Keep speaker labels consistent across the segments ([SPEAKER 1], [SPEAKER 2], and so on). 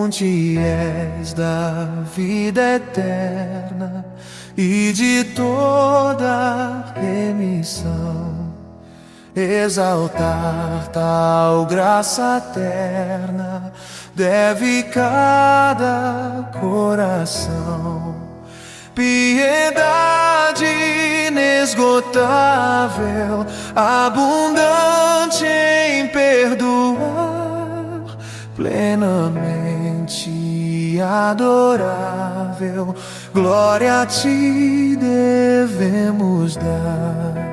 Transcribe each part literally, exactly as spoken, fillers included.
[SPEAKER 1] fonte és da vida eterna e de toda remissão. Exaltar tal graça terna deve cada coração. Piedade inesgotável, abundante em perdoar, plenamente adorável, glória a ti devemos dar.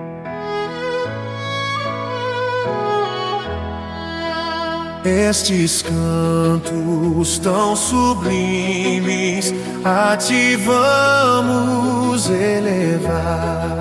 [SPEAKER 1] Estes cantos tão sublimes a ti vamos elevar,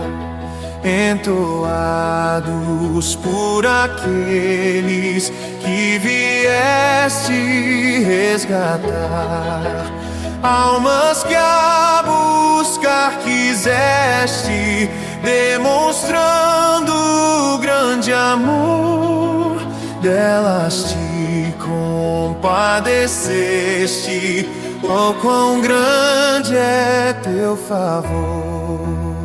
[SPEAKER 1] entoados por aqueles que vieste resgatar, almas que a buscar quiseste, demonstrando o grande amor, delas te compadeceste. Oh, quão grande é teu favor!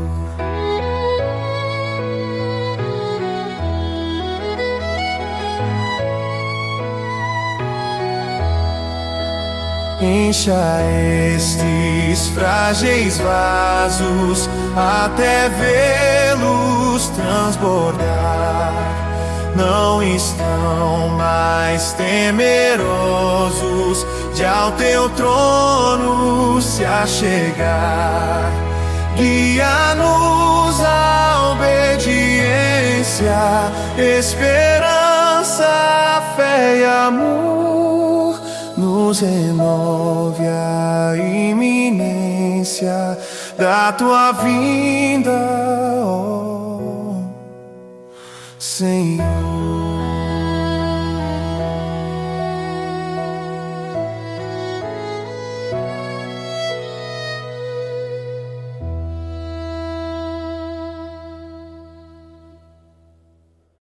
[SPEAKER 1] Encha estes frágeis vasos até vê-los transbordar. Não estão mais temerosos de ao teu trono se achegar. Guia-nos à obediência, esperança, fé e amor. Nos renove a iminência da tua vinda, ó Senhor.